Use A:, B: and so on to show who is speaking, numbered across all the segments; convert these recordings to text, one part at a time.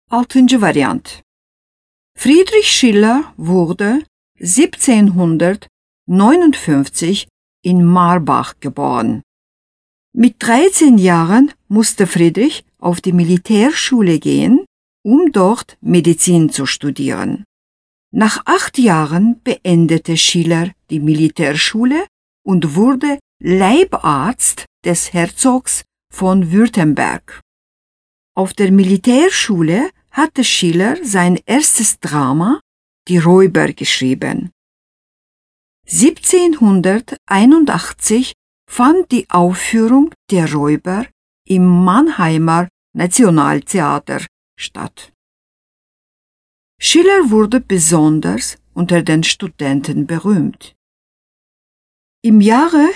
A: Altıncı variant. Friedrich Schiller wurde 1759 in Marbach geboren. Mit 13 Jahren musste Friedrich auf die Militärschule gehen, um dort Medizin zu studieren. Nach 8 Jahren beendete Schiller die Militärschule und wurde Leibarzt des Herzogs von Württemberg. Auf der Militärschule hatte Schiller sein erstes Drama, Die Räuber, geschrieben. 1781 fand die Aufführung der Räuber im Mannheimer Nationaltheater statt. Schiller wurde besonders unter den Studenten berühmt. Im Jahre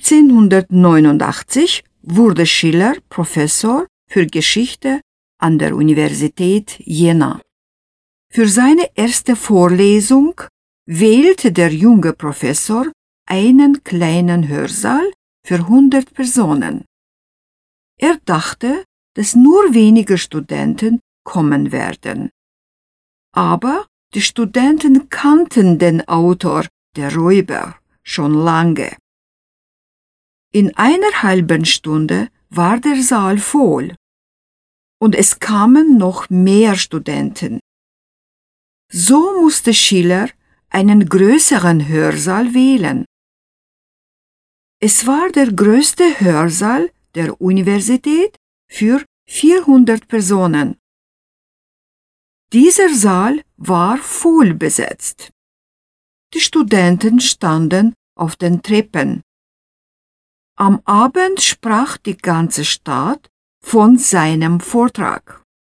A: 1789 wurde Schiller Professor für Geschichte an der Universität Jena. Für seine erste Vorlesung wählte der junge Professor einen kleinen Hörsaal für 100 Personen. Er dachte, dass nur wenige Studenten kommen werden. Aber die Studenten kannten den Autor der Räuber schon lange. In einer halben Stunde war der Saal voll und es kamen noch mehr Studenten. So musste Schiller einen größeren Hörsaal wählen. Es war der größte Hörsaal der Universität für 400 Personen. Dieser Saal war voll besetzt. Die Studenten standen auf den Treppen. Am Abend sprach die ganze Stadt von seinem Vortrag.